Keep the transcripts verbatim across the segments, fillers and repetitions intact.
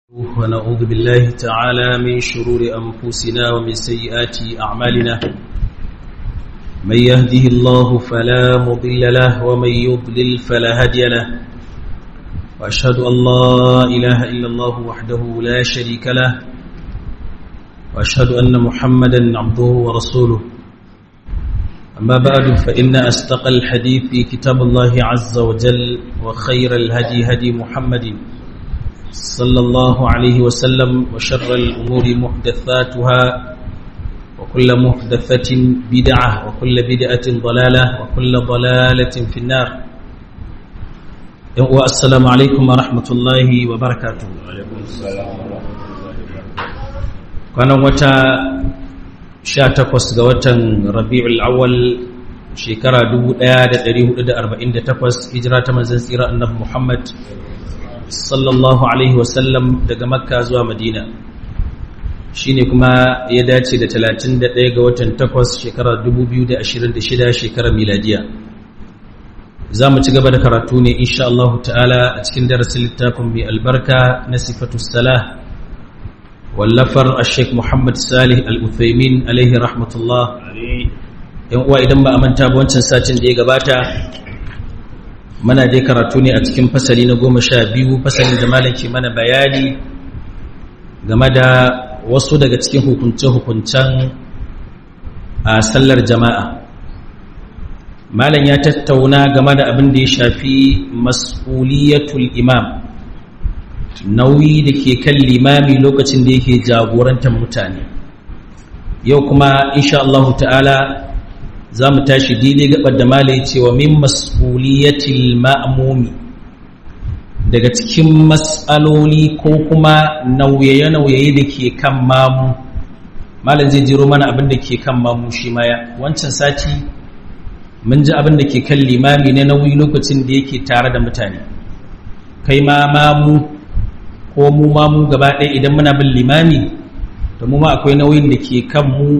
ونعوذ بالله تعالى من شرور أنفسنا ومن سيئات أعمالنا من يهده الله فلا مضل له ومن يضلل فلا هادي له وأشهد أن لا إله إلا الله وحده لا شريك له وأشهد أن محمدا عبده ورسوله أما بعد فإن أصدق الحديث كتاب الله عز وجل وخير الهدي هدي محمد صلى الله عليه وسلم وشر الأمور محدثاتها وكل محدثة بدعة وكل بدعة ضلالة وكل ضلالة في النار. والسلام عليكم ورحمة الله وبركاته. كان وتا شاتقوس غوتن ربيع الأول شكرا دبو دايا دا دريه دا أربعين دا تقوس هجرة منزل سيرة النبي محمد sallallahu alaihi wasallam daga makka zuwa madina shine kuma ya dace da talatin da ɗaya ga watan takwas shekarar dubu biyu da ashirin da shida shekarar miladiya. Za mu ci gaba da karatu ne insha Allah ta'ala a cikin darasin littafin mai albarka na sifatus salah wallafar Sheikh Muhammad Salih Al-Uthaymin alaihi rahmatullah. yan uwa idan ba a manta ba wancan satin da ya gabata mana dai karatu ne a cikin fasali na goma sha biyu fasalin da malam ke mana bayani game da wasu daga cikin hukunce-hukuncen a sallar jama'a. Malam ya tattauna game da abin da ya shafi mas'uliyatul imam, nauyi da ke kan limami lokacin da yake jagorantar mutane. Yau kuma insha Allah ta'ala za mu tashi daidai gabar da mala ya ce wa min mas'uliyatil ma'mumi, daga cikin mas'aloli ko kuma nauyaye-nauyaye da ke kan mamu. Malam zai jiro mana abin da ke kan mamu shi maya. Wancan sati mun ji abin da ke kan limami na nauyi lokacin da yake tare da mutane. Kai ma mamu ko mu mamu gaba ɗaya idan muna bin limami, to mu ma akwai nauyin da ke kan mu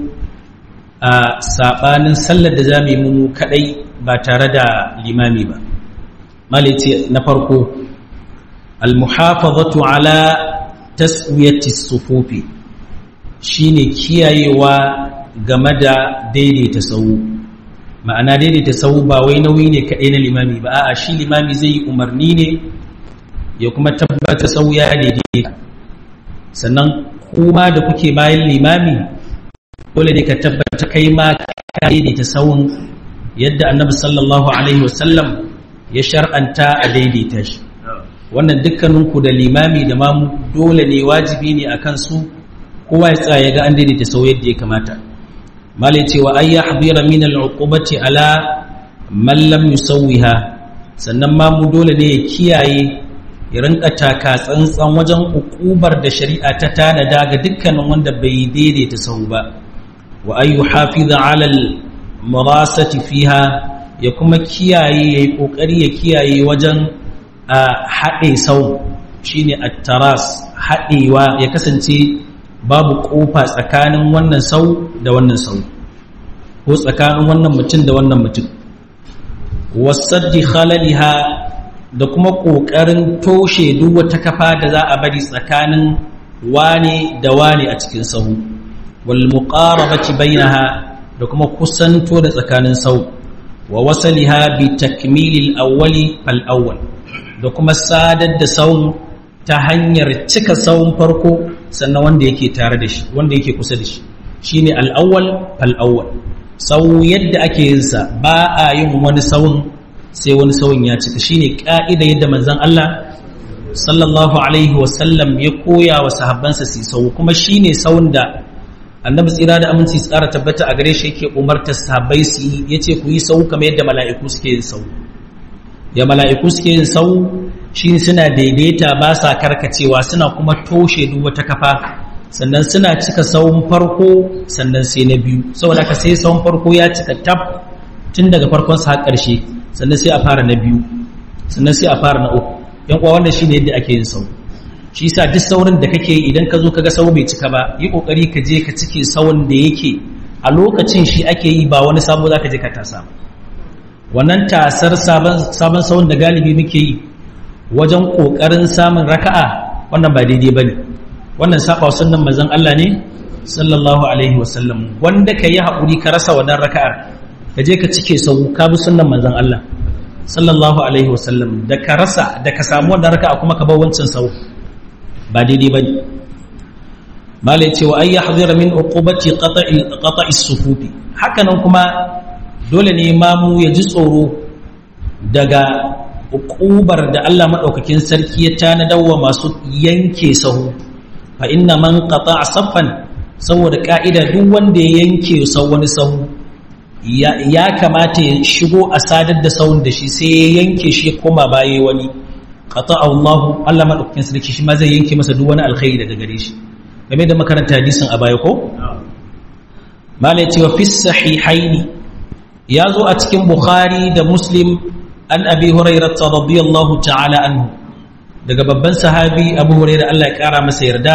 a saɓanin sallar da za mu yi mu kaɗai ba tare da limami ba. Malice na farko, al-muhafazatu ala taswiyati sufufi, shine kiyayewa game da daidaita sahu. Ma'ana daidaita sahu ba wai nauyi ne kaɗai na limami ba, a'a shi limami zai yi umarni ne ya kuma tabbata sahu ya daidaita. Sannan kuma da kuke bayan limami dole ne ka tabbata kai ma ka daidaita sawun yadda annabi sallallahu alaihi wasallam ya shar'anta a daidaita shi. Wannan dukkaninku da limami da mamu dole ne, wajibi ne akan su kowa ya tsaya ya ga an daidaita sawu yadda ya kamata. Malai cewa ay yahdira min al-uqubati ala man lam yusawwiha, sannan mamu dole ne ya kiyaye ya rinka taka tsantsan wajen ukubar da shari'a ta tanada ga dukkanin wanda bai daidaita sawu ba. wa an yuhafiza ala al-murasati fiha, ya kuma kiyaye yayi kokari ya kiyaye wajen haɗe sau, shine at-taras, haɗewa ya kasance babu kofa tsakanin wannan sau da wannan sau ko tsakanin wannan mutum da wannan mutum. wasaddi khalaliha, da kuma kokarin toshe duk wata kafa da za a bari tsakanin wane da wane a cikin sahu. والمقاربة بينها, da kuma kusanto da tsakanin sau. wa wasaliha bi takmilil awwali fal awwal, da kuma sadar da sau ta hanyar cika saun farko sannan wanda yake tare da shi, wanda yake kusa da shi, shine al awwal fal awwal. sau yadda ake yin sa ba a yin wani saun sai wani saun ya cika, shine ka'ida yadda manzon Allah sallallahu alaihi wasallam ya koya wa sahabbansa su sau, kuma shine saun da annabi tsira da aminci tsara tabbata a gare shi yake umartar sahabbai su yi. Yace ku yi sau kamar yadda mala'iku suke yin sau. Ya mala'iku suke yin sau shine suna daidaita, ba sa karkacewa, suna kuma toshe duk wata kafa, sannan suna cika sauun farko sannan sai na biyu. Saboda ka sai sauun farko ya cika tab tun daga farkon sa har ƙarshe, sannan sai a fara na biyu, sannan sai a fara na uku. Yan uwa wannan shine yadda ake yin sau. Shi yasa duk saurin da kake yi idan ka zo kaga sau bai cika ba, yi kokari ka je ka cike saurin da yake a lokacin shi ake yi, ba wani sabo zaka je ka tasa ba. Wannan tasar sabon sabon saurin da galibi muke yi wajen kokarin samun raka'a wannan ba daidai bane wannan saba sunnan manzon Allah ne sallallahu alaihi wasallam wanda kai haƙuri ka rasa wannan raka'ar ka je ka cike sau ka bi sunnan manzon Allah sallallahu alaihi wasallam da ka rasa da ka samu wannan raka'a kuma ka bar wancan sau ba daidai bane mala yace wa ay yahdhira min uqubati qata'i qata'i as-sufufi hakanan kuma dole ne mamu ya ji tsoro daga uqubar da Allah madaukakin sarki ya tanadawa masu yanke sahu fa inna man qata'a saffan saboda ka'ida duk wanda ya yanke sau wani sahu ya kamata ya shigo a sadar da sahun da shi sai ya yanke shi ya koma baya wani qata'a Allah Allah madaukakin sarki shi ma zai yanke masa duk wani alkhairi daga gare shi game da makaranta hadisin a baya ko mala yace wa fi sahihaini yazo a cikin Bukhari da Muslim an Abi Hurairah radiyallahu ta'ala anhu daga babban sahabi Abu Hurairah Allah ya kara masa yarda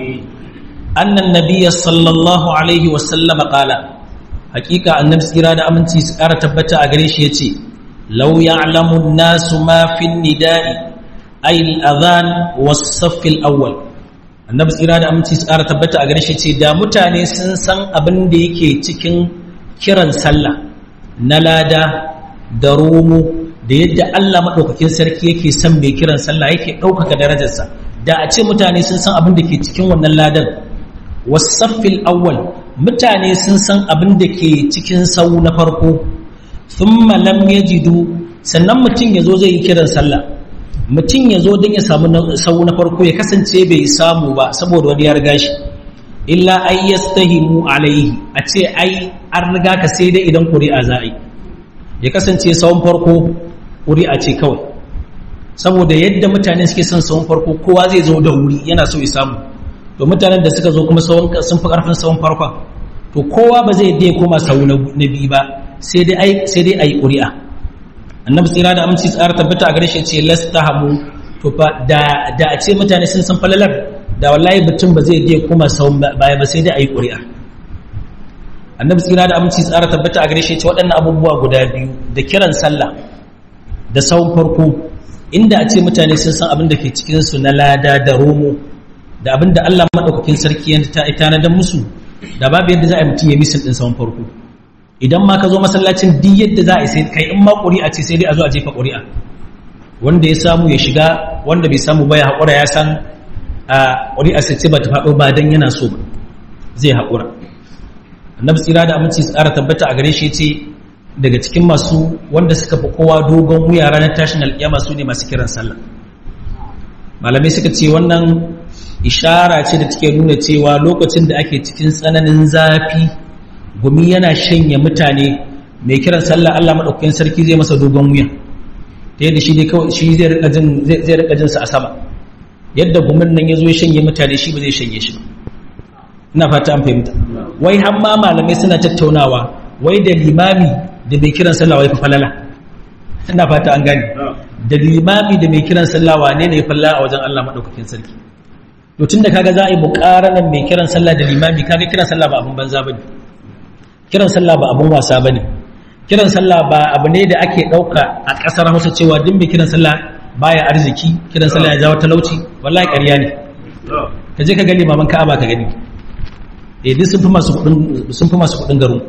annan nabiyyi sallallahu alaihi wasallam qala hakika annabi tsira da aminci su kara tabbata a gare shi yace law ya'lamu an-nasu ma fi an-nida'i ay al-adhan was-saff al-awwal annabi tsira da aminci su kara tabbata a gare shi yace da mutane sun san abin da yake cikin kiran sallah na lada da romo da yadda Allah maɗaukakin sarki yake son mai kiran sallah yake ɗaukaka darajarsa da a ce mutane sun san abin da ke cikin wannan ladan wasaffil awwal mutane sun san abin da ke cikin sau na farko thumma lam yajidu sannan mutum yazo zai yi kiran sallah mutum yazo don ya samu sau na farko ya kasance bai samu ba saboda wani ya riga shi illa ay yastahimu alaihi a ce ai an riga ka sai dai idan ƙuri'a za a yi ya kasance sawun farko ƙuri'a ce kawai saboda yadda mutane suke son sawun farko kowa zai zo da wuri yana so ya samu to mutanen da suka zo kuma sun fi ƙarfin sawun farkon to kowa ba zai dai koma sawu na biyu ba sai dai a yi ƙuri'a annabi tsira da aminci tsara tabbata a gare shi ce lastahamu to fa da a ce mutane sun san falalar da wallahi mutum ba zai dai koma sawun baya ba sai dai a yi ƙuri'a annabi tsira da aminci tsara tabbata a gare shi ce waɗannan abubuwa guda biyu da kiran sallah da sawun farko inda a ce mutane sun san abin da ke cikinsu na lada da romo da abin da Allah maɗaukakin sarki ya tanadar musu da babu yadda za a yi mutum ya misin ɗin sawun farko idan ma ka zo masallacin duk yadda za a yi sai kai in ma ƙuri'a ce sai dai a zo a jefa ƙuri'a wanda ya samu ya shiga wanda bai samu ba ya haƙura ya san a ƙuri'a sai ce ba ta faɗo ba don yana so ba zai haƙura annabi tsira da aminci tsara tabbata a gare shi ce daga cikin masu wanda suka fi kowa dogon wuya ranar tashin alƙiyama su ne masu kiran sallah malamai suka ce wannan ishara ce da take nuna cewa lokacin da ake cikin tsananin zafi gumi yana shanye mutane mai kiran sallah Allah madaukakin sarki zai masa dogon wuya ta yadda shi dai kawai shi zai rika jin zai rika jin sa a sama yadda gumin nan yazo ya shanye mutane shi ba zai shanye shi ba ina fata an fahimta wai har ma malamai suna tattaunawa wai da limami da mai kiran sallah wai fa falala ina fata an gane da limami da mai kiran sallah wane ne ya falla a wajen Allah madaukakin sarki to tunda kaga za a yi muqaranan mai kiran sallah da limami kaga kiran sallah ba abun banza bane kiran sallah ba abun wasa bane kiran sallah ba abu ne da ake dauka a kasar Hausa cewa duk mai kiran sallah baya arziki kiran sallah ya jawo talauci wallahi ƙarya ne kaje ka ga limaman Ka'aba ka gani eh duk sun fi masu kudin sun fi masu kudin garin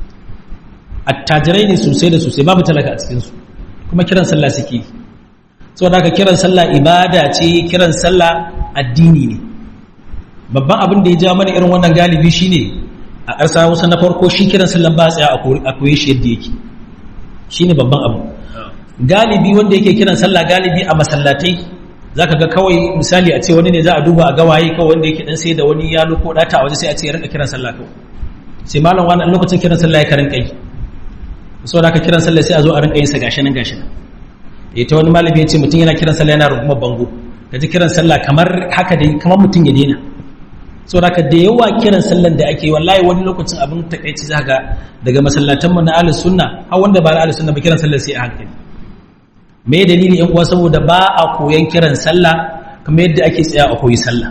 attajirai ne sosai da sosai babu talaka a cikin su kuma kiran sallah suke saboda haka kiran sallah ibada ce kiran sallah addini ne babban abin da ya ja mana irin wannan galibi shine a ƙarsar Hausa na farko shi kiran sallah ba tsaya a koyi shi yadda yake shine babban abu galibi wanda yake kiran sallah galibi a masallatai zaka ga kawai misali a ce wani ne za a duba a gawaye kawai wanda yake dan sai da wani yalo ko data a waje sai a ce ya rinka kiran sallah kawai sai malam wani lokacin kiran sallah ya karin kai saboda haka kiran sallah sai a zo a rinka yin sa gashi nan gashi nan eh ta wani malami ya ce mutum yana kiran sallah yana rungumar bango kaji kiran sallah kamar haka dai kamar mutum ya daina saboda haka da yawa kiran sallan da ake wallahi wani lokacin abin takeici zaka daga masallatan mu na ahlus sunna har wanda ba na ahlus sunna ba kiran sallah sai a hankali me dalili yan uwa saboda ba a koyan kiran sallah kamar yadda ake tsaya a koyi sallah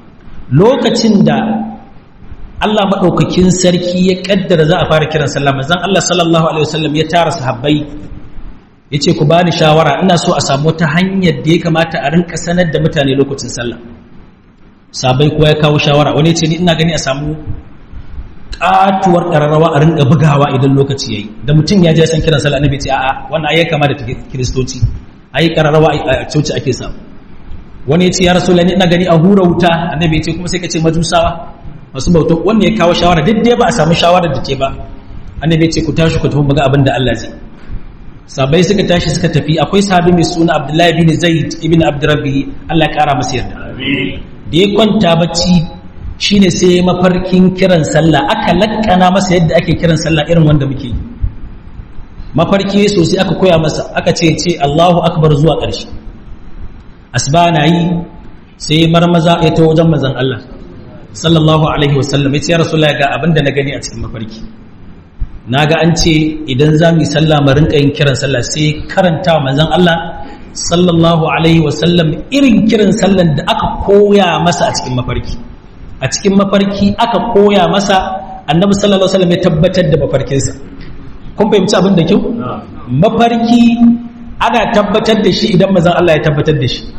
lokacin da Allah madaukakin sarki ya kaddara za a fara kiran sallah manzon Allah sallallahu alaihi wasallam ya tara sahabbai yace ku bani shawara ina so a samu wata hanyar da ya kamata a rinka sanar da mutane lokacin sallah sabai kuwa ya kawo shawara wani yace ni ina gani a samu katuwar kararrawa a rinka bugawa idan lokaci yayi da mutum ya je san kiran sallah annabi ce a'a wannan ayi kama da kristoci ayi kararrawa a coci ake samu wani yace ya rasulullahi ina gani a hura wuta annabi ya ce kuma sai ka ce majusawa masu bauta wanda ya kawo shawara duk dai ba a samu shawarar da ce ba annabi ya ce ku tashi ku tafi muga abin da Allah zai sabai suka tashi suka tafi akwai sahabi mai suna Abdullahi bin Zaid ibn Abdurrabbi Allah ya kara masa yarda amin da ya kwanta bacci shine sai mafarkin kiran sallah aka lakkana masa yadda ake kiran sallah irin wanda muke mafarki sosai aka koya masa aka ce ce Allahu akbar zuwa ƙarshe asba na yi sai marmaza ya ta wajen manzon Allah sallallahu alaihi wasallam ya ce ya rasulullahi ga abinda na gani a cikin mafarki naga an ce idan za mu yi sallah mu rinka yin kiran sallah sai karanta manzon Allah sallallahu alaihi wasallam irin kiran sallan da aka koya masa a cikin mafarki a cikin mafarki aka koya masa annabi sallallahu alaihi wasallam ya tabbatar da mafarkinsa kun fahimci abin da kyau mafarki ana tabbatar da shi idan manzon Allah ya tabbatar da shi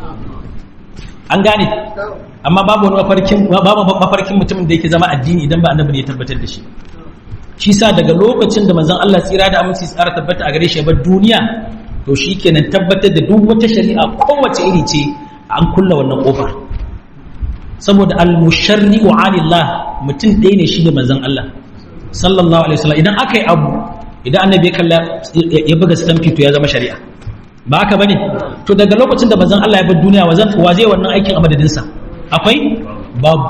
an gane amma babu wani mafarkin babu mafarkin mutumin da yake zama addini idan ba annabi ne ya tabbatar da shi shi sa daga lokacin da manzon Allah tsira da aminci tsara tabbata a gare shi bar duniya to shikenan tabbatar da duk wata shari'a kowace iri ce an kulla wannan kofar saboda al-musharri'u 'anillah mutum ɗaya ne shi da manzon Allah sallallahu alaihi wasallam idan aka yi abu idan annabi ya kalla ya buga stampi to ya zama shari'a ba haka bane to daga lokacin da manzon Allah ya bar duniya wa zai wannan aikin a madadin sa akwai babu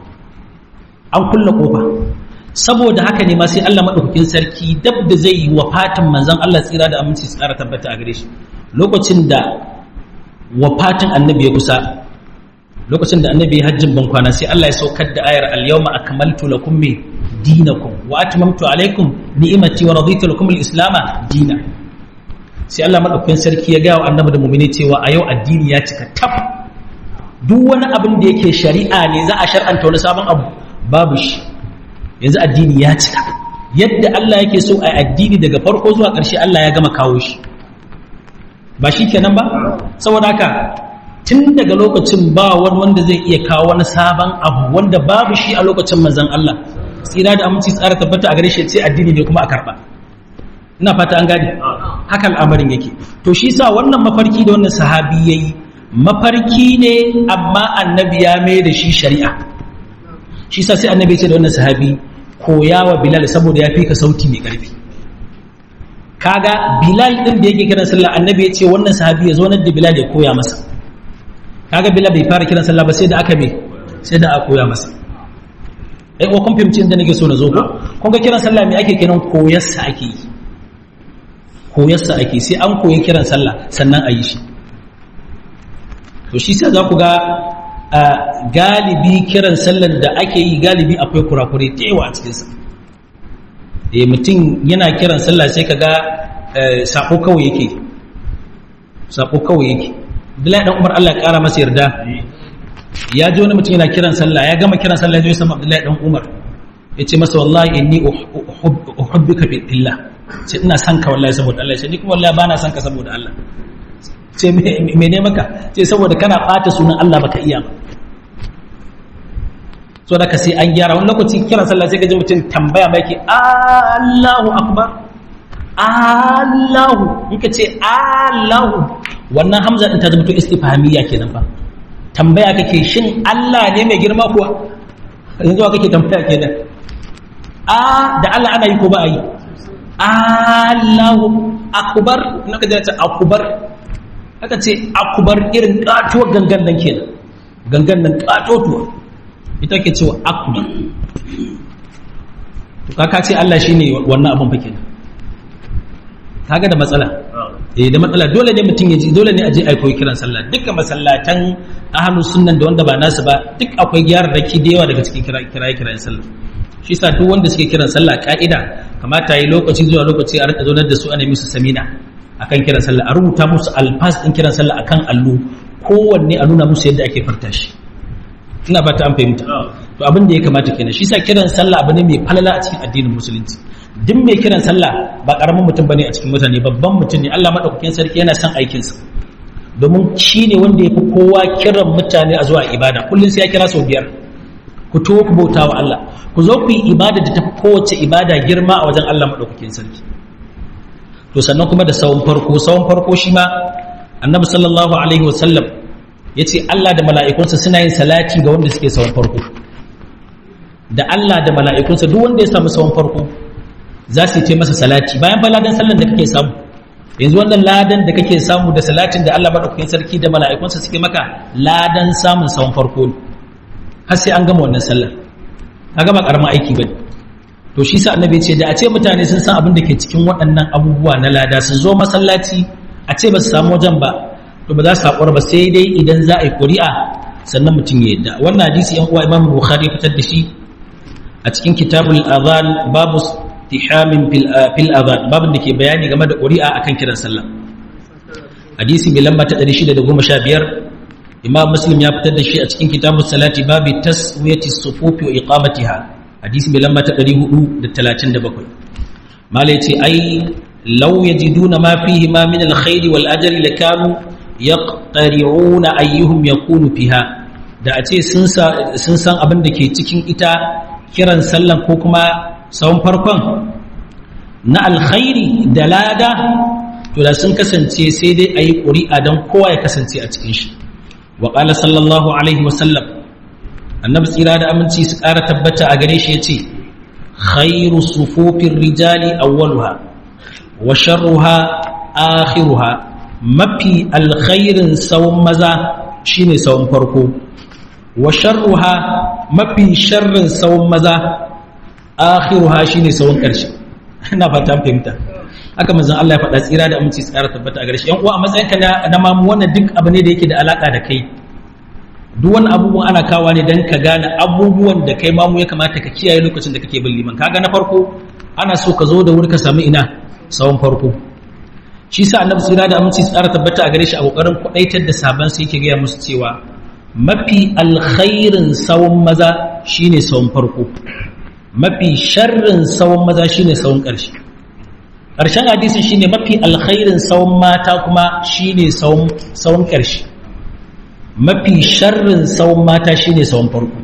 an kulla kofa saboda haka ne ma sai Allah madaukakin sarki dab da zai yi wafatin manzon Allah tsira da aminci tsara tabbata a gare shi lokacin da wafatin annabi ya kusa lokacin da annabi ya hajjin ban kwana sai Allah ya saukar da ayar al-yawma akmaltu lakum dinakum wa atmamtu alaykum ni'mati wa raditu lakum al-islam dinan sai Allah madaukakin sarki ya ga wa annabi da mu'mini cewa a yau addini ya cika tab duk wani abin da yake shari'a ne za a shar'anta wani sabon abu babu shi yanzu addini ya cika yadda Allah yake so a addini daga farko zuwa ƙarshe Allah ya gama kawo shi ba shi kenan ba saboda haka tun daga lokacin ba wani wanda zai iya kawo wani sabon abu wanda babu shi a lokacin manzon Allah tsira da aminci tsara tabbata a gare shi sai addini ne kuma a karba ina fata an gane haka al'amarin yake to shi sa wannan mafarki da wannan sahabi yayi mafarki ne amma annabi ya mai da shi shari'a shi sa sai annabi ya ce da wannan sahabi koya wa Bilal saboda ya fi ka sauti mai karfi kaga Bilal din da yake kiran sallah annabi ya ce wannan sahabi ya zo nan da Bilal ya koya masa kaga Bilal bai fara kiran sallah ba sai da aka me sai da aka koya masa ai ko kun fahimci inda nake so na zo ko kun ga kiran sallah me ake kiran koyarsa ake yi koyarsa ake sai an koyi kiran sallah sannan a yi shi to shi sai za ku ga galibi kiran sallar da ake yi galibi akwai kurakure da yawa a cikinsa eh mutum yana kiran sallah sai ka ga sako kawai yake sako kawai yake Abdullahi dan Umar Allah ya kara masa yarda ya ji wani mutum yana kiran sallah ya gama kiran sallah ya sama Abdullahi dan Umar ya ce masa wallahi inni uhibbuka fillah sai ina son ka wallahi saboda Allah sai ni kuma wallahi bana son ka saboda Allah sai me ne maka sai saboda kana bata sunan Allah baka iya ba so da ka sai an gyara wani lokaci kiran sallah sai ka ji mutum tambaya mai ke Allahu akbar Allahu yake ce Allahu wannan hamza din ta zama to istifhamiyya kenan fa tambaya kake shin Allah ne mai girma kuwa yanzu wa kake tambaya kenan a da Allah ana yi ko ba a yi Allahu akbar naka ji ta akbar aka ce akbar irin katuwar gangan nan kenan gangan nan katotuwa ita ke cewa akbar to kaka ce Allah shine wannan abun fa kenan kaga da matsala eh da matsala dole ne mutum ya ji dole ne a je ai koyi kiran sallah dukkan masallatan ahlus sunnan da wanda ba nasu ba duk akwai gyararraki da yawa daga cikin kira kira kiran sallah shi yasa duk wanda suke kiran sallah ka'ida kamata yi lokaci zuwa lokaci a rika zonar da su ana musu samina akan kiran sallah a rubuta musu alfas din kiran sallah akan allo kowanne a nuna musu yadda ake farta shi ina ba ta an fahimta to abin da ya kamata kenan shi yasa kiran sallah abu ne mai falala a cikin addinin musulunci duk mai kiran sallah ba karamin mutum bane a cikin mutane, babban mutum ne. Allah madaukakin sarki yana son aikinsa domin shi ne wanda ya fi kowa kiran mutane a zuwa ibada. Kullum sai ya kira sau biyar, ku to ku bauta wa Allah, ku zo ku yi ibada da tafi kowace ibada girma a wajen Allah madaukakin sarki. To sannan kuma da sawun farko, sawun farko shi ma annabi sallallahu alaihi wasallam ya ce Allah da mala'ikunsa suna yin salati ga wanda suke sawun farko. Da Allah da mala'ikunsa duk wanda ya samu sawun farko za su yi masa salati bayan baladan sallan da kake samu. Yanzu wannan ladan da kake samu da salatin da Allah madaukakin sarki da mala'ikunsa suke maka, ladan samun sawun farko ne har sai an gama wannan sallar. Ka gama karamin aiki bane. To shi sa annabi ce da a ce mutane sun san abin da ke cikin waɗannan abubuwa na lada, su zo masallaci a ce ba su samu wajen ba, to ba za su haƙura ba sai dai idan za a yi ƙuri'a sannan mutum ya yadda. Wannan hadisi yan uwa Imam Bukhari fitar da shi a cikin kitabul adhan babu tihamin fil adhan, babin da ke bayani game da ƙuri'a akan kiran sallah. Hadisi mai lamba ta ɗari shida da goma sha biyar, Imam Muslim ya fitar da shi a cikin kitabus salati babu taswiyati sufufi wa iqamatiha, hadisi mai lamba ta ɗari hudu da talatin da bakwai. Mala yace ai law yajiduna ma fihi ma min alkhairi wal ajri lakanu yaqtari'una ayyuhum yakunu fiha. Da a ce sun san abin da ke cikin ita kiran sallan ko kuma sawun farkon na alkhairi da lada, to da sun kasance sai dai a yi ƙuri'a don kowa ya kasance a cikin shi. Wa ƙala sallallahu alaihi wasallam, annabi tsira da aminci su ƙara tabbata a gare shi ya ce, khairu sufufin rijali awwaluha wa sharruha akhiruha, mafi alkhairin sawun maza shine sawun farko, wa sharruha mafi sharrin sawun maza akhiruha shine sawun ƙarshe. Ina fata fahimta. Haka manzon Allah ya faɗa tsira da aminci su ƙara tabbata a gare shi. Yan uwa a matsayin ka na mamu, wannan duk abu ne da yake da alaka da kai. Duk wani abubuwan ana kawa ne dan ka gane abubuwan da kai mamu ya kamata ka kiyaye lokacin da kake bin liman. Kaga na farko ana so ka zo da wuri ka samu ina sawun farko. Shi sa annabi tsira da aminci su ƙara tabbata a gare shi a kokarin kwadaitar da saban sai yake gaya musu cewa mafi alkhairin sawun maza shine sawun farko, mafi sharrin sawun maza shine sawun ƙarshe. Ƙarshen hadisi shine mafi alkhairin sawun mata kuma shine sawun sawun ƙarshe, mafi sharrin sawun mata shine sawun farko.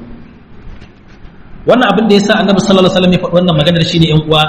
Wannan abin da yasa annabi sallallahu alaihi wasallam ya faɗi wannan maganar shine ƴan uwa,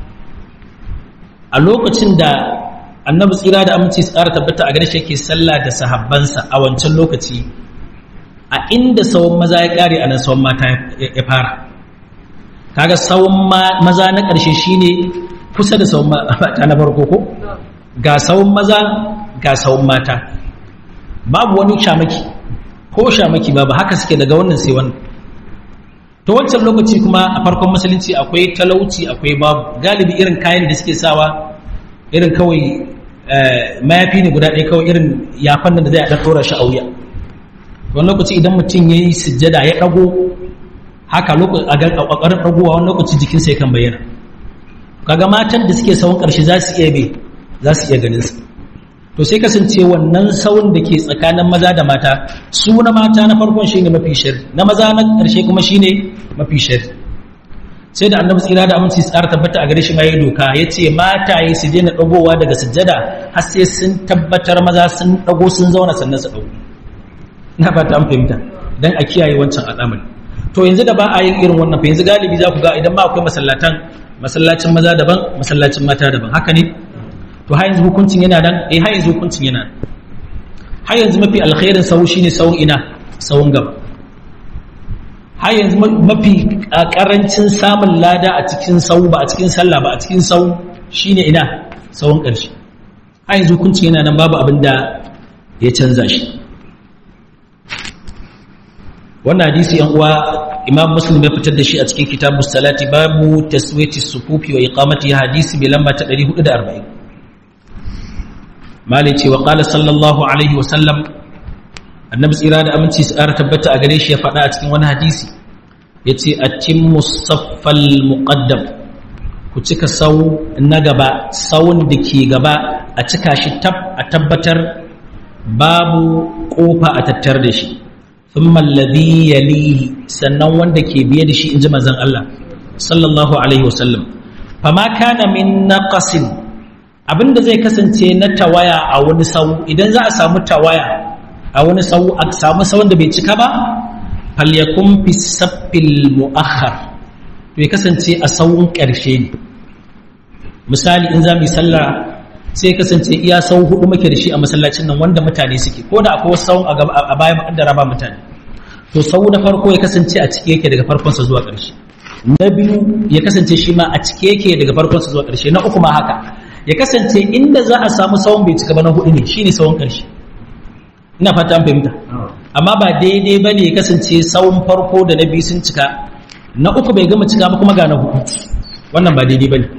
a lokacin da annabi tsira da aminci su ƙara tabbata a gare shi yake sallah da sahabbansa a wancan lokaci, a inda sawun maza ya ƙare a nan sawun mata ya fara. Kaga sawun maza na ƙarshe shine kusa da sawun mata na farko ko? Ga sawun maza ga sawun mata, babu wani shamaki ko shamaki babu, haka suke daga wannan sai wannan. To wancan lokaci kuma a farkon musulunci akwai talauci akwai babu, galibi irin kayan da suke sawa irin kawai mayafi ne guda ɗaya, kawai irin yafan da zai a ɗan ɗora shi a wuya. Wani lokaci idan mutum ya yi sujjada ya ɗago haka a ƙoƙarin ɗagowa, wani lokaci jikinsa ya kan bayyana. Kaga matan da suke sawun ƙarshe za su iya be za su iya ganin su. To sai kasance wannan sawun da ke tsakanin maza da mata, su na mata na farkon shine mafi shari, na maza na ƙarshe kuma shine mafi shari. Sai da annabi tsira da aminci tsara tabbata a gare shi ma ya doka, ya ce mata yi su daina ɗagowa daga sujjada har sai sun tabbatar maza sun ɗago sun zauna sannan su ɗago. Na fata an fahimta, don a kiyaye wancan al'amari. To yanzu da ba a yin irin wannan, fa yanzu galibi za ku ga idan ma akwai masallatan, masallacin maza daban masallacin mata daban, haka ne. To har yanzu hukuncin yana nan, eh har yanzu hukuncin yana har yanzu mafi alkhairin sawu shine sawun ina sawun gaba. Har yanzu mafi karancin samun lada a cikin sawu ba a cikin sallah ba a cikin sawu shine ina sawun ƙarshe. Har yanzu hukuncin yana nan, babu abin da ya canza shi. Wannan hadisi yan uwa Imam Muslim ya fitar da shi a cikin kitabus salati babu taswiyati sufufi wa iqamati, hadisi bi lamba ta ɗari hudu da arba'in. Malai ce wa qala sallallahu alaihi wa sallam, annabi tsira da aminci su ƙara tabbata a gare shi ya faɗa a cikin wani hadisi, yace atimmu saffal muqaddam, ku cika sau na gaba, sawun da ke gaba a cika shi tab, a tabbatar babu kofa a tattar da shi. Thumma alladhi yalihi, sannan wanda ke biye da shi inji manzon Allah sallallahu alaihi wasallam. fama kana min naqasin abinda zai kasance na tawaya a wani sau idan za a samu tawaya a wani sau a samu sau da bai cika ba falyakun fi saffil mu'akhkhar to ya kasance a sauun ƙarshe ne misali in za mu yi sallah sai kasance iya sau hudu muke da shi a masallacin nan wanda mutane suke ko da akwai sau a baya makaddara ba mutane to sau na farko ya kasance a cike yake daga farkonsa zuwa ƙarshe na biyu ya kasance shi ma a cike yake daga farkonsa zuwa ƙarshe na uku ma haka ya kasance inda za a samu sauran bai cika ba na hudu ne shine sauran ƙarshe ina fata an fahimta amma ba daidai ba ne ya kasance sauran farko da na biyu sun cika na uku bai gama cika ba kuma ga na hudu wannan ba daidai ba ne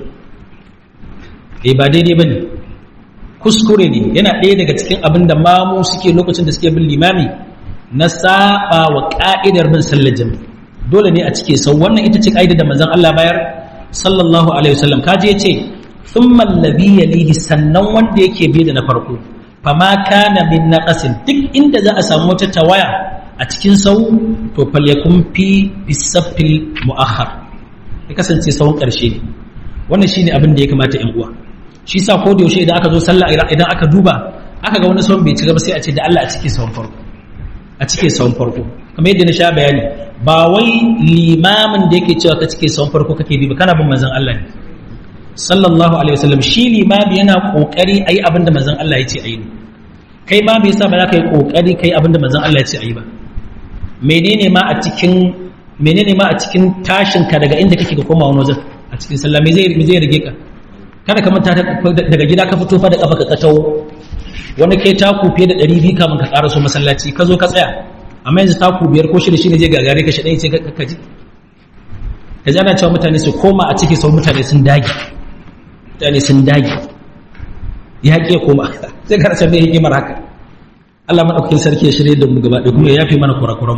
eh ba daidai ba ne kuskure ne yana ɗaya daga cikin abin da mamu suke lokacin da suke bin limami na saba wa ka'idar bin sallar jami'i dole ne a cike sau wannan ita ce ka'idar da manzon Allah bayar sallallahu alaihi wasallam kaje yace thumma alladhi yalihi sannan wanda yake bi da na farko fama kana min naqasin duk inda za a samu wata tawaya a cikin sau to falyakun fi bisafil muakhar ya kasance sauun karshe ne wannan shine abin da ya kamata ƴan uwa shi sa ko da yaushe idan aka zo sallah idan aka duba aka ga wani sauun bai ci gaba sai a ce da Allah a cike sauun farko a cike sauun farko kamar yadda na sha bayani ba wai limamin da yake cewa ka cike sauun farko kake bi ba kana bin manzon Allah ne sallallahu alaihi wasallam shi limami yana kokari ayi abinda manzon Allah ya ce ayi kai ma me yasa ba za ka yi kokari kai abinda manzon Allah ya ce ayi ba menene ma a cikin menene ma a cikin tashin ka daga inda kake ka koma wani wajen a cikin sallah me zai me zai rage ka kada ka manta daga gida ka fito fa da kafa ka katawo wani kai taku fiye da ɗari biyu kamun ka karaso masallaci ka zo ka tsaya amma yanzu taku biyar ko shida shine zai gagare ka shi dai ce ka ji ka ji ana cewa mutane su koma a ciki sau mutane sun dage mutane sun dage ya haƙe koma sai ka rasa mai hikimar haka Allah maɗaukakin sarki ya shirye da mu gaba da kuma ya yafe mana kurakuran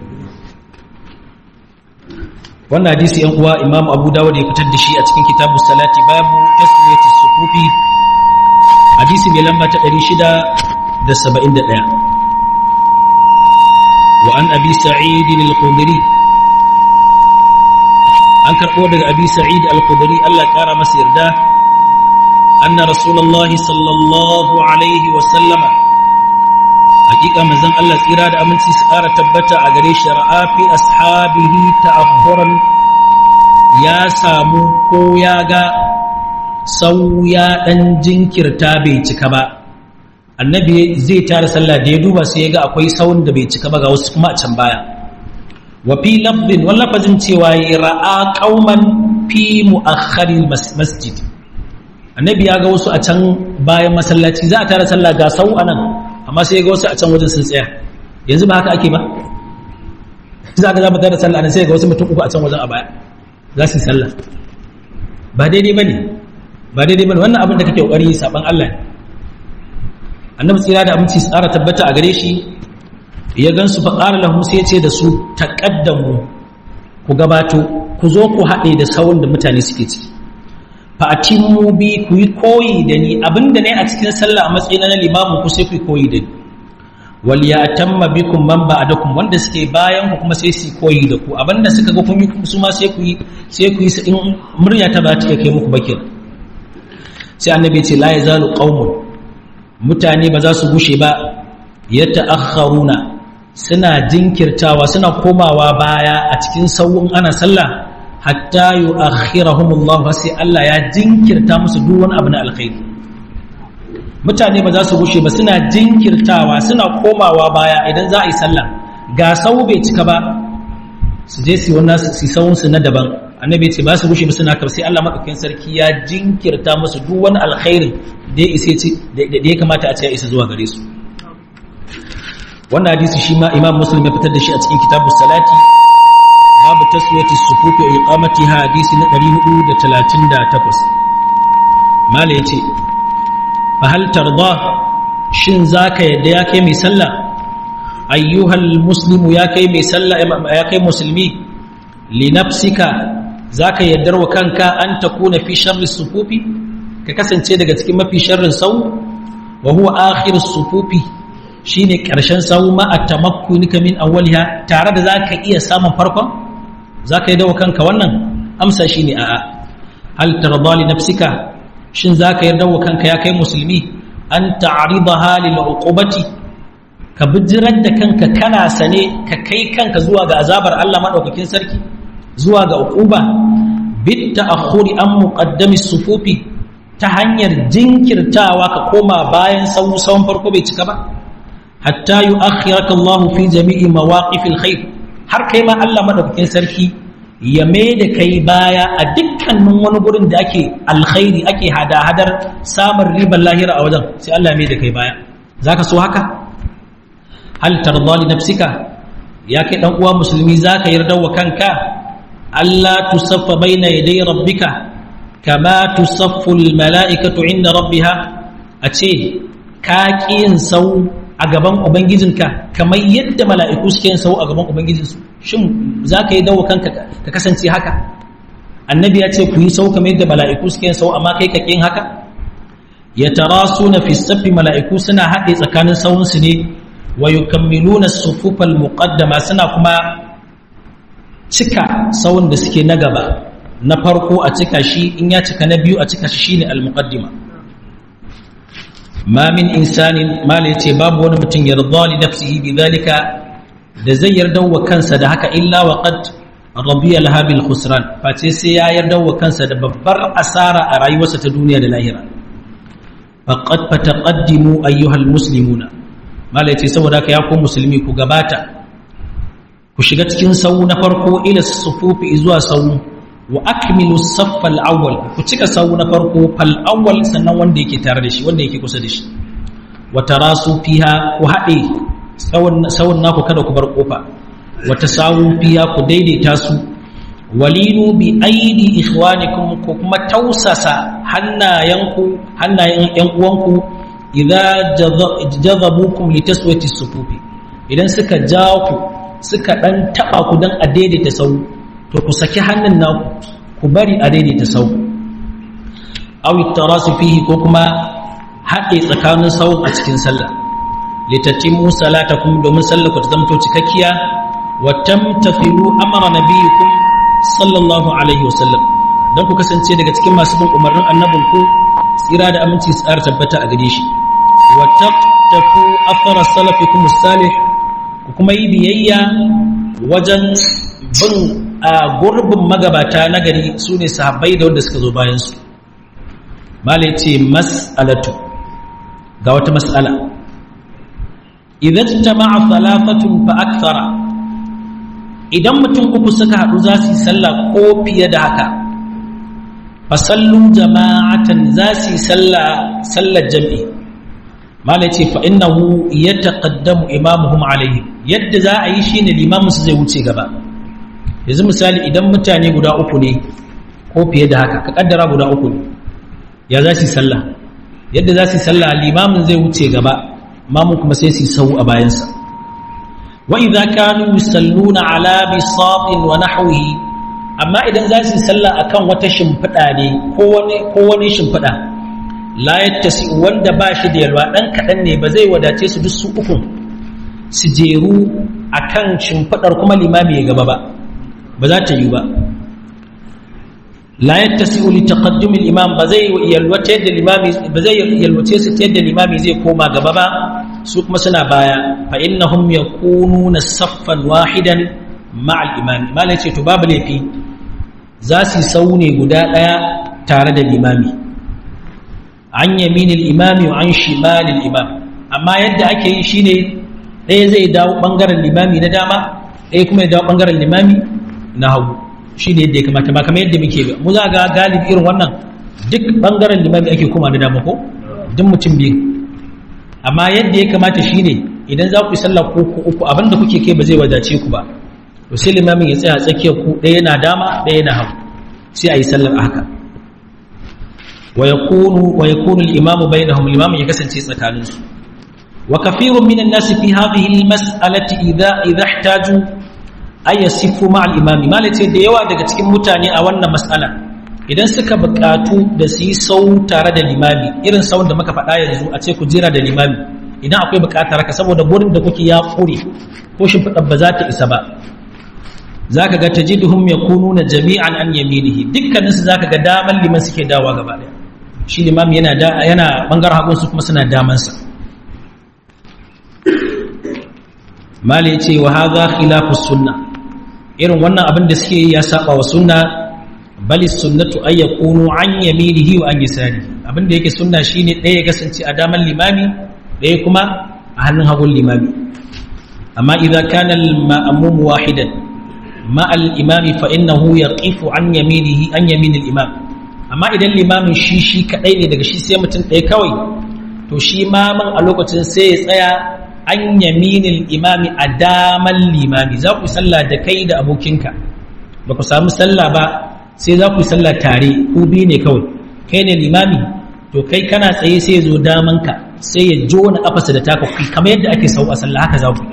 wannan hadisi yan uwa Imam Abu Dawud ya fitar da shi a cikin kitabu salati babu tasmiyati sufufi hadisi mai lamba ta ɗari shida da saba'in da ɗaya wa an abi sa'id al-khudri an karɓo daga abi sa'id al-khudri Allah ƙara masa yarda anna rasulullahi sallallahu alaihi wa sallama hakika manzon Allah tsira da aminci su ƙara tabbata a gare shi ra'a fi ashabihi ta'akhuran ya samu ko ya ga sau ya dan jinkirta bai cika ba annabi zai tara sallah da ya duba sai ya ga akwai sauran da bai cika ba ga wasu kuma a can baya wa fi lafdin wal lafazin cewa ra'a qauman fi mu'akhkharil masjid annabi ya ga wasu a can bayan masallaci za a tara sallah ga sau anan amma sai ga wasu a can wajen sun tsaya yanzu ba haka ake ba za ka za mu tara sallah anan sai ga wasu mutum uku a can wajen a baya za su yi sallah ba daidai bane ba daidai bane wannan abin da kake kokari saban Allah ne annabi tsira da aminci tsara tabbata a gare shi ya gansu fa qala lahu sai ya ce da su taqaddamu ku gabato ku zo ku haɗe da sauran da mutane suke ciki fa atimmu bi ku yi koyi da ni abinda ne a cikin sallah a matsayin na limamin ku sai ku yi koyi da ni wal ya'tamma bikum man ba'dakum wanda suke bayan ku kuma sai su koyi da ku abinda suka ga kun yi su ma sai ku yi sai ku yi in murya ta ba ta kai muku bakin sai annabi ya ce la yazalu qaumun mutane ba za su gushe ba yata'akhkharuna suna jinkirtawa suna komawa baya a cikin sau'in ana sallah hatta yu'akhirahumullah sai Allah ya jinkirta musu duk wani abu na alkhairi mutane ba za su gushe ba suna jinkirtawa suna komawa baya idan za a yi sallah ga sau bai cika ba su je su wannan su sauun su na daban annabi ce ba su gushe ba suna kar sai Allah madaukakin sarki ya jinkirta musu duk wani alkhairin da ya isa da ya kamata a ce ya isa zuwa gare su wannan hadisi shi ma Imam Muslim ya fitar da shi a cikin kitabus salati babu taswiyati sufufi wa iqamatiha hadisi na ɗari hudu da talatin da takwas mala yace fa hal tarda shin zaka yadda ya kai mai sallah ayyuhal muslimu ya kai mai sallah ya kai musulmi li nafsika zaka yaddar wa kanka an takuna fi sharri sufufi ka kasance daga cikin mafi sharrin sau wa huwa akhir sufufi shine karshen sau ma atamakkunika min awwaliha tare da zaka iya samun farkon zaka yi dawo kanka wannan amsa shine a'a hal tarda li nafsika shin zaka yarda wa kanka ya kai musulmi an ta'ridaha lil uqubati ka bijirar da kanka kana sane ka kai kanka zuwa ga azabar Allah madaukakin sarki zuwa ga uquba bit ta'akhuri an muqaddami sufufi ta hanyar jinkirtawa ka koma bayan sau sawun farko bai cika ba hatta yu'akhiraka Allah fi jami'i mawaqifil khair har kai ma Allah madaukakin sarki ya mai da kai baya a dukkanin wani gurin da ake alkhairi ake hada-hadar samun ribar lahira a wajen sai Allah ya mai da kai baya zaka so haka hal tarda li nafsika ya kai dan uwa musulmi zaka yarda wa kanka Allah tusaffa baina yaday rabbika kama tusaffu al mala'ikatu inda rabbiha ace ka kiyin sau a gaban ubangijinka kamar yadda mala'iku suke yin sau a gaban ubangijinsu shin zaka yi dawo kanka ka kasance haka annabi ya ce ku yi sau kamar yadda mala'iku suke yin sau amma kai ka kin haka yatarasuna fi safi mala'iku suna haɗe tsakanin sawunsu ne wa yukammiluna as-sufufal muqaddama suna kuma cika sawun da suke na gaba na farko a cika shi in ya cika na biyu a cika shi shine al-muqaddima ma min insanin mala yace babu wani mutum yarda li nafsihi bidhalika da zai yarda wa kansa da haka illa wa qad radiya laha bil khusran face sai ya yarda wa kansa da babbar asara a rayuwarsa ta duniya da lahira faqad fataqaddimu ayyuhal muslimuna mala yace saboda haka ya ku musulmi ku gabata ku shiga cikin sau na farko ila sufufi zuwa sau wa akmilu as-saff al-awwal ku cika sau na farko fal awwal sannan wanda yake tare da shi wanda yake kusa da shi wa tarasu fiha ku hade sawun sawun naku kada ku bar kofa wa tasawu fiha ku daidaita su walinu bi aidi ikhwanikum ku kuma tausasa hannayanku hannayen yan uwanku idza jazabukum litaswati as-sufufi idan suka ja ku suka dan taba ku dan a daidaita sau to ku saki hannun naku ku bari a daidaita sau aw ittarasu fihi ko kuma haɗe tsakanin sau a cikin sallah litatimu salatakum domin sallar ku ta zamto cikakkiya wa tamtathilu amra nabiyikum sallallahu alaihi wasallam dan ku kasance daga cikin masu bin umarnin annabinku tsira da aminci tsara tabbata a gare shi wa taqtafu athara salafikum salih ku kuma yi biyayya wajen bin a gurbin magabata na gari su ne sahabbai da wanda suka zo bayansu malai ce mas'alatu ga wata mas'ala idan jama'a salafatun fa akthara idan mutum uku suka haɗu za su yi sallah ko fiye da haka fa sallu jama'atan za su yi sallah sallar jam'i malai ce fa innahu yataqaddamu imamuhum alayhi yadda za a yi shine limamin su zai wuce gaba yanzu misali idan mutane guda uku ne ko fiye da haka ka kaddara guda uku ne ya za su yi sallah yadda za su yi sallah limamin zai wuce gaba mamun kuma sai su yi sau a bayansa wa idza kanu yusalluna ala bisatin wa nahwihi amma idan za su yi sallah akan wata shimfida ne ko wani ko wani shimfida la yattasi wanda ba shi da yalwa dan kadan ne ba zai wadace su duk su uku su jeru akan shimfidar kuma limami ya gaba ba ba za ta yi ba la yattasi'u li taqaddum al-imam ba zai yalwace da limami ba zai yalwace su yadda limami zai koma gaba ba su kuma suna baya fa innahum yakununa saffan wahidan ma'a al-imam malai ce to babu laifi za su saune guda daya tare da limami an yaminil imami wa an shimalil imam amma yadda ake yi shine ɗaya zai dawo bangaren limami na dama ɗaya kuma ya dawo bangaren limami na hagu shi ne yadda ya kamata ba kamar yadda muke ba mu za ga galibi irin wannan duk bangaren limami ake kuma na dama ko duk mutum biyu amma yadda ya kamata shi ne idan za ku yi sallah ko ku uku abinda kuke kai ba zai wadace ku ba to sai limamin ya tsaya tsakiyar ku ɗaya na dama ɗaya na hagu sai a yi sallar a haka wa yakunu wa yakunu al-imamu bainahum al-imamu ya kasance tsakaninsu wa kafirun minan nasi fi hadhihi al-mas'alati idha idha ihtaju ay yasifu ma al-imami malace da yawa daga cikin mutane a wannan mas'ala idan suka buƙatu da su yi sau tare da limami irin sauun da muka faɗa yanzu a ce ku jira da limami idan akwai buƙatar haka saboda gurin da kuke ya ƙure ko shimfiɗar ba za ta isa ba zaka ga tajiduhum yakununa jami'an an yaminihi, dukkanin su zaka ga daman liman suke dawa gaba daya, shi limam yana da yana bangaren hagun su kuma suna daman sa. mali yace wa hadha khilafu sunna, irin wannan abin da suke ya saba wa sunna. bali sunnatu ay yakunu an yaminihi wa an yasarihi, abin da yake sunna shine ɗaya ya kasance a daman limami, ɗaya kuma a hannun hagun limami. amma idza kana al-ma'mum wahidan ma al-imami fa innahu yaqifu an yaminihi an yamin al-imam, amma idan limamin shi shi kadai ne, daga shi sai mutum ɗaya kawai, to shi mamin a lokacin sai ya tsaya an yamin al-imami a daman limami. za ku sallah da kai da abokinka, ba ku samu sallah ba sai za ku sallah tare, ku biyu ne kawai, kai ne limami, to kai kana tsaye sai ya zo damanka sai ya jona afasa da taka, kamar yadda ake sau a sallah haka za ku.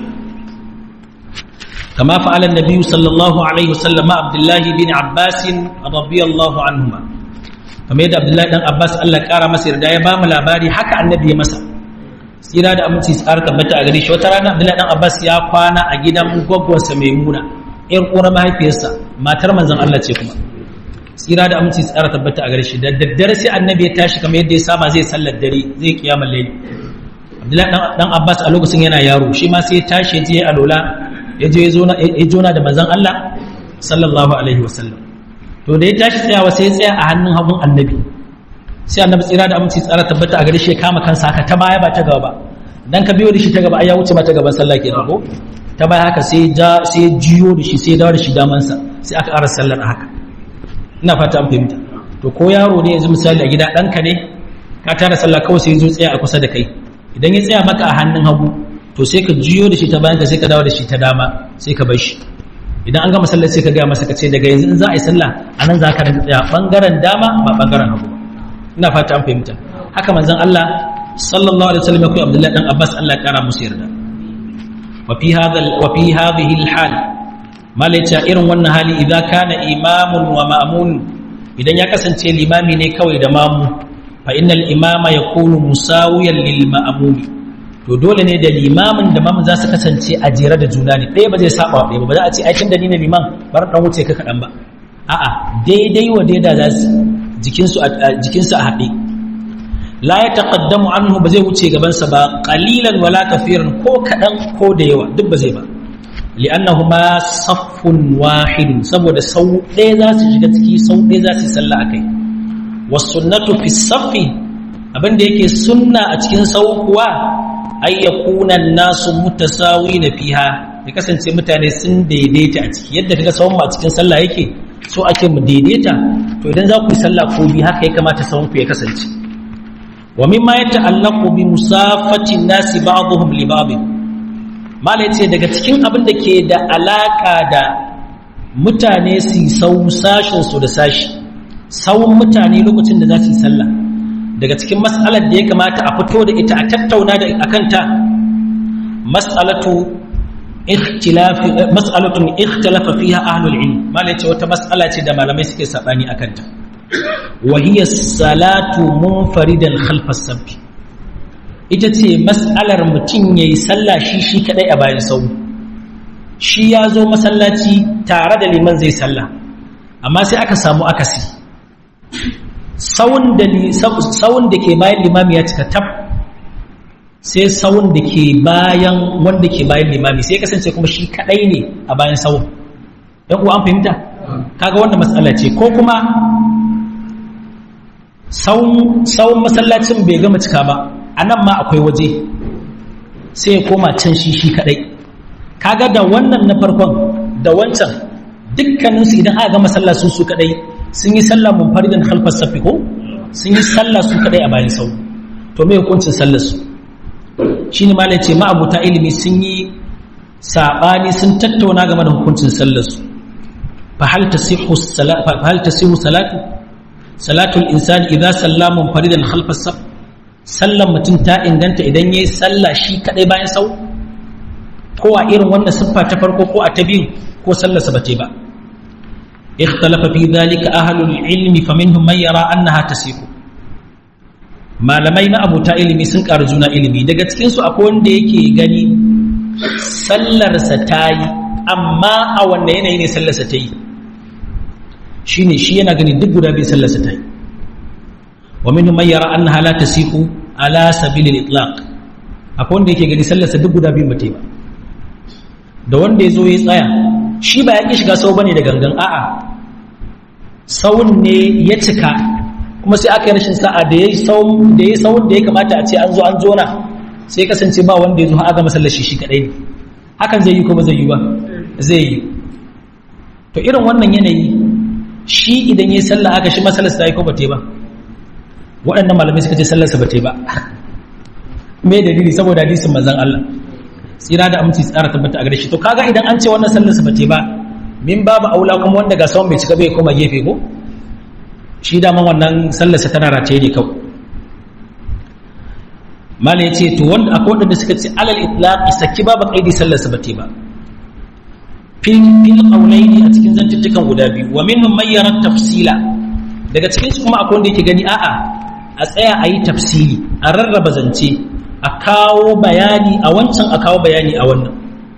kama fa'ala an-nabi sallallahu alaihi wasallam ma Abdullah bin Abbas radiyallahu anhuma, kamar yadda Abdullah dan Abbas Allah ya kara masa yarda ya ba mu labari haka annabi ya masa, tsira da aminci tsar tabbata a gare shi. wata rana Abdullah dan Abbas ya kwana a gidan gwaggwarsa Maimuna, ƴar uwar mahaifiyarsa, matar manzon Allah ce kuma, tsira da aminci tsara tabbata a gare shi. da daddare sai annabi ya tashi kamar yadda ya saba zai sallar dare, zai kiyamar layli. Abdullahi dan Abbas a lokacin yana yaro, shi ma sai ya tashi ya je alola, ya je ya jona da manzon Allah sallallahu alaihi wasallam. to da ya tashi tsayawa sai ya tsaya a hannun hagun annabi, sai annabi tsira da aminci tsara tabbata a gare shi ya kama kansa haka ta baya ba ta gaba ba, dan ka biyo da shi ta gaba ai ya wuce ma ta gaban sallah kenan ko ta baya haka, sai ja sai jiyo da shi sai dawo da shi damansa, sai aka ƙara sallar a haka. ina fata an fahimta. to ko yaro ne yanzu misali a gida ɗanka ne ka tara sallah kawai sai zo tsaya a kusa da kai, idan ya tsaya maka a hannun hagu to sai ka juyo da shi ta bayan ka sai ka dawo da shi ta dama sai ka bar shi. idan an gama sallah sai ka gaya masa ka ce daga yanzu in za a yi sallah a nan za ka rinka tsaya bangaren dama ba bangaren hagu. ina fata an fahimta. haka manzon Allah sallallahu alaihi wasallam ya koyi Abdullahi dan Abbas Allah ya kara musu yarda. wa fi hadha wa fi hadhihi al-hal, malaita irin wannan hali idan kana imamun wa ma'mun, idan ya kasance limami ne kawai da mamu, fa innal imama yakunu musawiyan lil ma'mum, to dole ne da limamin da mamu za su kasance a jere da juna ne, ɗaya ba zai saba wa ɗaya ba, ba za a ce ai tunda ni ne liman bar dan wuce ka kadan ba, a'a daidai wa daida za su jikin su jikin su a haɗe. la yataqaddamu anhu, ba zai wuce gaban sa ba, qalilan wala kafiran, ko kadan ko da yawa duk ba zai ba. li'annahuma saffun wahidun, saboda sau ɗaya za su shiga ciki, sau ɗaya za su yi sallah akai. was sunnatu fi saffi, abinda yake sunna a cikin sau kuwa ay yakuna an-nasu mutasawina fiha, ya kasance mutane sun daidaita a ciki. yadda kaga sawun a cikin sallah yake so ake mu daidaita, to idan za ku yi sallah ko bi haka ya kamata sawun ku ya kasance. wa mimma yata'allaqu bi musafati an-nasi ba'dhum li ba'd, mala ce daga cikin abin da ke da alaka da mutane su sau sashinsu da sashi, sauran mutane lokacin da za su yi sallah, daga cikin mas'alar da ya kamata a fito da ita a tattauna da akanta, mas'alatu ikhtilafi mas'alatun ikhtalafa fiha ahlul ilm, mala ce wata mas'ala ce da malamai suke sabani akanta. wa hiya salatu munfaridan khalfa as-saff, ita ce mas'alar mutum ya yi sallah shi shi kadai a bayan sau. shi ya zo masallaci tare da liman zai sallah, amma sai aka samu akasi, sawun da ke bayan limami ya cika tab, sai sawun da ke bayan wanda ke bayan limami sai kasance kuma shi kadai ne a bayan sawun. yan uwa an fahimta? kaga wannan matsala ce. ko kuma sawun masallacin bai gama cika ba, a nan ma akwai waje sai ya koma can shi shi kadai. kaga da wannan na farkon da wancan dukkaninsu idan aka gama sallah su su kadai sun yi sallah munfaridan khalfas safi, ko sun yi sallah su kadai a bayan sau. to me hukuncin sallar su? shine malai ce ma abuta ilimi sun yi sabani, sun tattauna game da hukuncin sallar su. fa hal tasihhu salatu fa hal tasihhu salatu salatul insani idza sallama munfaridan khalfas safi, sallan mutum ta inganta idan yayi sallah shi kadai bayan sau, ko a irin wannan siffa ta farko ko a ta biyu, ko sallarsa ba ta ba. ikhtalafa fi dhalika ahlul ilmi faminhum man yara annaha tasihu, malamai na abuta ilimi sun ƙara juna ilimi, daga cikin su akwai wanda yake gani sallarsa ta yi amma a wanne yanayi ne sallarsa ta yi shine shi yana gani duk guda biyu sallarsa ta yi wa minhum man yara annaha la tasihu ala sabil al-itlaq akwai wanda yake gani sallarsa duk guda biyu bata yi ba da wanda yazo ya tsaya shi ba ya ki shiga sau bane da gangan a'a sawun ne ya cika kuma sai aka yi rashin sa'a da yayi sawun da yayi sawun da ya kamata a ce an zo an jona sai kasance ba wanda yazo har aka masallaci shi kadai ne hakan zai yi ko ba zai yi ba zai yi to irin wannan yanayi shi idan yayi sallah aka shi masallarsa ta yi ko bata yi ba waɗannan malamai suka ce sallarsa ba ta yi ba me dalili saboda hadisin manzon Allah tsira da aminci tsara tabbata a gare shi to kaga idan an ce wannan sallarsa ba ta yi ba min babu aula kuma wanda ga sawan bai cika bai koma gefe ko shi da man wannan sallarsa tana rataye ne kawai malai yace to wanda akwai wanda suka ce alal itlaq saki babu qaidi sallarsa ba ta yi ba fil fil qawlaini a cikin zantuttukan guda biyu wa minhum man yara tafsila daga cikin su kuma akwai wanda yake gani a'a a tsaya a yi tafsiri a rarraba zance a kawo bayani a wancan a kawo bayani a wannan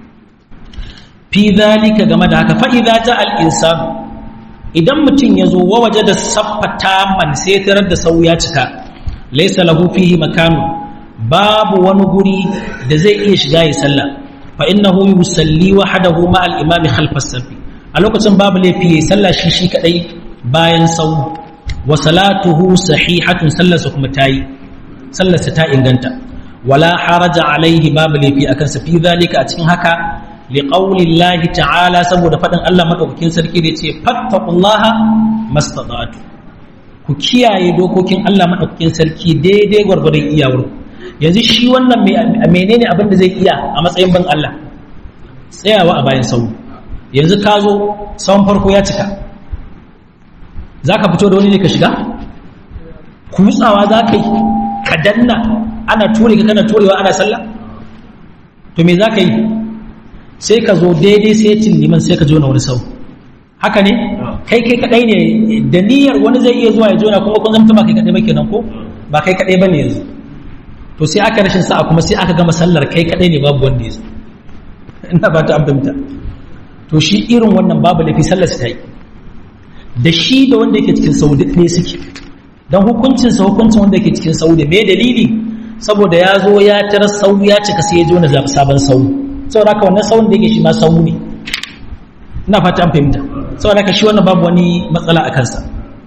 fi zalika game da haka fa'iza ta al'insan idan mutum ya zo wa waje da saffata man sai tarar da sau ya cika laisa lahu fihi makanu babu wani guri da zai iya shiga ya sallah fa innahu yusalli wahdahu ma al-imami khalfa as-safi a lokacin babu laifi ya sallah shi shi kadai bayan sau wa salatuhu sahihatun sallarsa kuma tayi sallarsa ta inganta wala haraja alaihi babu laifi akan sa fi zalika a cikin haka li qaulillahi ta'ala saboda fadin Allah madaukakin sarki da yace fattaqullaha mastata'tu ku kiyaye dokokin Allah madaukakin sarki daidai gurgurdan iyawar yanzu shi wannan menene abin da zai iya a matsayin ban Allah tsayawa a bayan sau yanzu ka zo sawun farko ya cika za ka fito da wani ne ka shiga kutsawa za ka yi ka danna ana ture ka kana turewa ana sallah to me za ka yi sai ka zo daidai sai cin liman sai ka jona wani sau haka ne kai kai kadai ne da niyyar wani zai iya zuwa ya jona kuma kun zama ba kai kadai ba kenan ko ba kai kadai bane yanzu to sai aka rashin sa'a kuma sai aka gama sallar kai kadai ne babu wanda yazo ina ba ta abdumta to shi irin wannan babu lafi sallar sa yi da shi da wanda yake cikin saudi ne suke don hukuncinsa hukuncin wanda yake cikin saudi mai dalili saboda ya zo ya tara sau ya cika sai ya jona sabon sau saboda haka wannan sauun da yake shi ma sau ne ina fata an fahimta saboda haka shi wannan babu wani matsala a kansa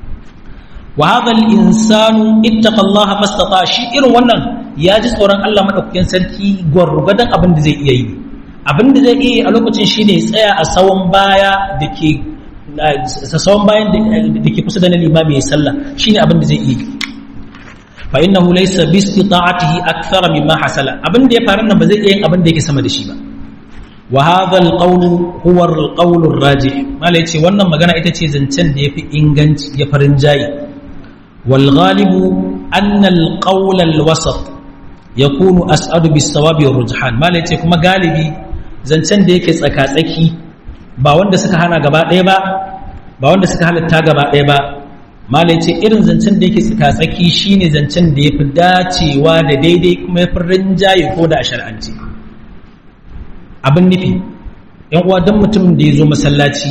wa hadha al-insanu ittaqa Allah mastata shi irin wannan ya ji tsoron Allah madaukakin sarki gwargwadon abin da zai iya yi abin da zai iya yi a lokacin shine tsaya a sawun baya dake sassawan bayan da ke kusa da na limami ya sallah shine abin da zai iya fa innahu laysa bi istita'atihi akthar mimma hasala abin da ya faru nan ba zai iya yin abin da yake sama da shi ba wa hadha alqawl huwa alqawl arrajih mala yace wannan magana ita ce zancen da yafi inganci ya farin jayi wal ghalibu anna alqawl alwasat yakunu as'adu bis sawabi war rujhan mala yace kuma galibi zancen da yake tsaka tsaki ba wanda suka hana gaba ɗaya ba ba wanda suka halatta gaba ɗaya ba mala yace irin zancen da yake tsaka-tsaki shine zancen da yafi dacewa da daidai kuma yafi rinjaye ko da a shar'anci abin nufi yan uwa dan mutumin da ya zo masallaci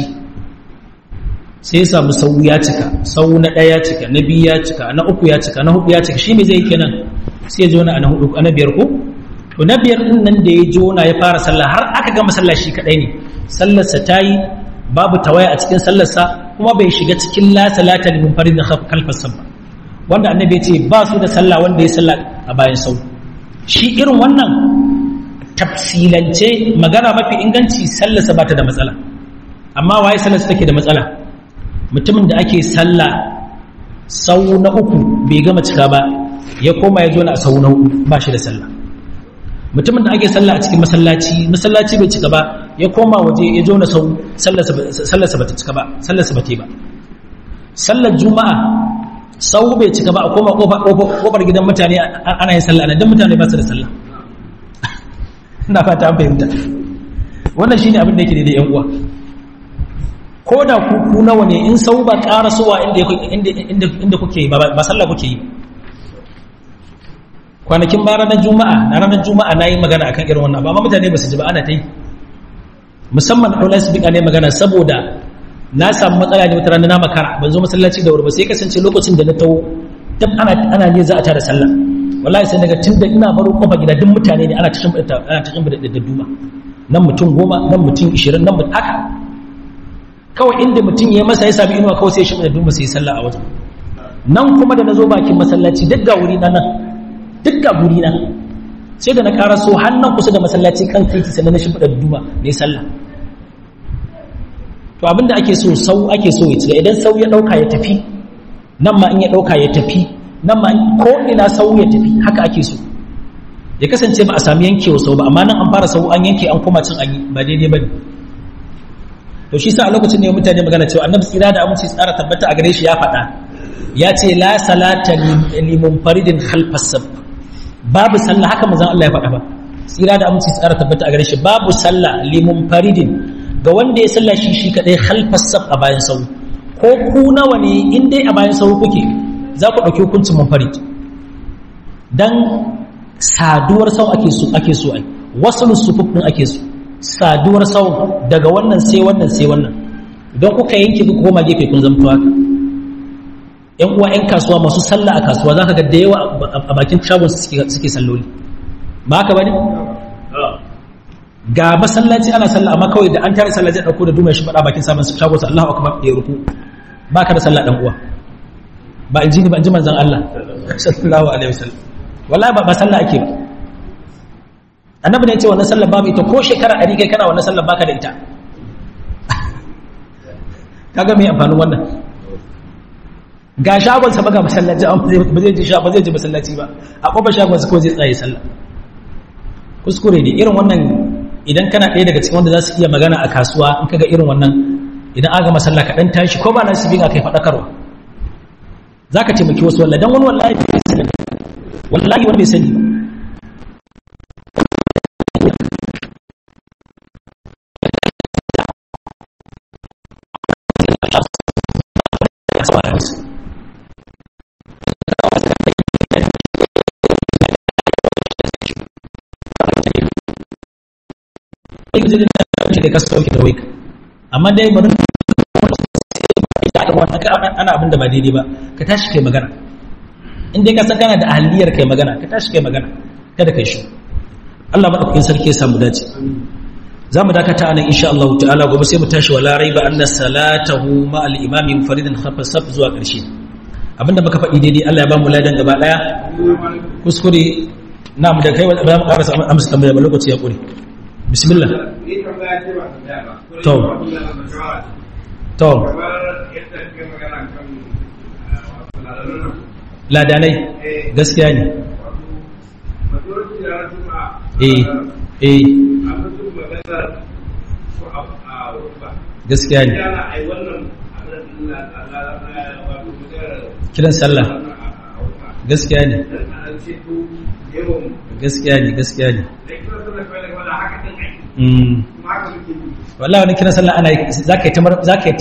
sai ya samu sau ya cika sau na ɗaya ya cika na biyu ya cika na uku ya cika na hudu ya cika shi me zai kenan sai ya jona a na hudu a na biyar ko to na biyar din nan da ya jona ya fara sallah har aka ga masallaci kadai ne sallarsa ta yi babu tawaya a cikin sallarsa kuma bai shiga cikin la salata limin farin da kalfar sabba wanda annabi ya ce ba su da sallah wanda ya sallah a bayan sau shi irin wannan tafsilance magana mafi inganci sallarsa ba ta da matsala amma waye sallarsa take da matsala mutumin da ake sallah sau na uku bai gama cika ba ya koma ya zo na sau na uku ba shi da sallah mutumin da ake sallah a cikin masallaci masallaci bai cika ba ya koma waje ya zo na sau sallarsa bata cika ba sallarsa bata yi ba sallar juma'a sau bai cika ba a koma kofar gidan mutane ana yin sallah dan mutane ba su da sallah ina fata an fahimta wannan shine abin da yake daidai yan uwa ko da ku ku nawa ne in sau ba karasowa inda inda inda kuke yi ba sallah kuke yi kwanakin ba ranar juma'a na ranar juma'a na yi magana akan irin wannan ba amma mutane ba su ji ba ana ta yi musamman a ɗaunar sibika ne magana saboda na samu matsala ne wata rana na makara ban zo masallaci da wuri ba sai kasance lokacin da na taho duk ana ana ne za a tada sallah wallahi sai daga tunda ina baro kofa gida duk mutane ne ana tashin ana tashin da duma nan mutum goma nan mutum ishirin nan mutum haka kawai inda mutum ya masa ya sami inuwa kawai sai shi da duma sai sallah a wajen nan kuma da nazo bakin masallaci duk ga wuri na nan duk ga wuri na sai da na karaso hannan kusa da masallaci kan titi sannan na shimfida duma ne sallah to abinda ake so sau ake so ya ci idan sau ya dauka ya tafi nan ma in ya dauka ya tafi nan ma ko ina sau ya tafi haka ake so ya kasance ba a sami yankewa sau ba amma nan an fara sau an yanke an koma cin an yi ba daidai ba ne to shi sa a lokacin ne mutane magana cewa annabi tsira da aminci tsara tabbata a gare shi ya faɗa ya ce la salata limun faridin khalfas sab babu sallah haka manzon Allah ya faɗa ba tsira da aminci tsara tabbata a gare shi babu sallah limun faridin ga wanda ya sallah shi shi kadai khalfas sab a bayan sau ko ku nawa ne in dai a bayan sau kuke za ku ɗauki hukuncin munfarid dan saduwar sau ake so ake so ai wasul sufuf din ake so saduwar sau daga wannan sai wannan sai wannan idan kuka yanke ku koma gefe kun zamto haka ƴan uwa ƴan kasuwa masu sallah a kasuwa zaka ga da yawa a bakin shagon suke suke salloli ba haka bane ga masallaci ana sallah amma kawai da an tare sallaci dauko da duma shi fada bakin sabon shagon sa Allahu akbar ya ruku baka da sallah dan uwa ba in ji ni ba in ji manzon Allah sallallahu alaihi wasallam wallahi ba ba sallah ake ba annabi ne ya ce wannan sallah babu ita ko shekara ɗari kai kana wannan sallah baka da ita kaga me amfanin wannan ga shagon sa baka masallaci ba zai ji sha ba zai ji masallaci ba a kofar shagon sa ko zai tsaye sallah kuskure ne irin wannan idan kana ɗaya daga cikin wanda za su iya magana a kasuwa in kaga irin wannan idan aga masalla ka dan tashi ko ba na su biga kai faɗakarwa za ka taimaki wasu wallahi don wani wallahi bai sani wallahi wani bai sani da ka sauke da waika amma dai bari ana abin da ba daidai ba ka tashi kai magana in dai ka san kana da ahliyar kai magana ka tashi kai magana kada kai shi Allah madaukakin sarki ya samu dace zamu dakata anan insha Allah ta'ala gobe sai mu tashi wala raiba anna salatahu ma al-imami faridan khafasab zuwa ƙarshe abinda muka faɗi daidai Allah ya ba mu ladan gaba daya kuskure na mu da kai ba mu karasa amsa tambaya ba lokaci ya kure bismillah to to ladanai gaskiya ne eh eh gaskiya ne kiran sallah gaskiya ne gaskiya ne gaskiya ne wallahi wani kiran sallah ana zaka yi